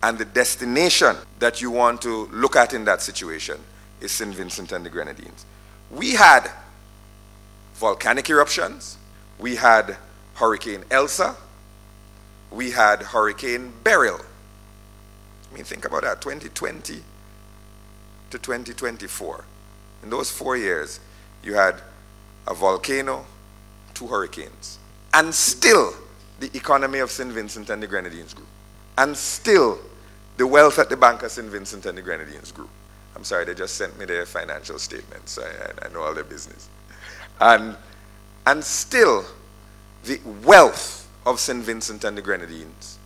And the destination that you want to look at in that situation is St. Vincent and the Grenadines. We had volcanic eruptions. We had Hurricane Elsa. We had Hurricane Beryl. I mean, think about that, 2020 to 2024. In those 4 years, you had a volcano, 2 hurricanes. And still, the economy of St. Vincent and the Grenadines grew. And still, the wealth at the Bank of St. Vincent and the Grenadines grew. I'm sorry, they just sent me their financial statements. I know all their business. And still, the wealth of St. Vincent and the Grenadines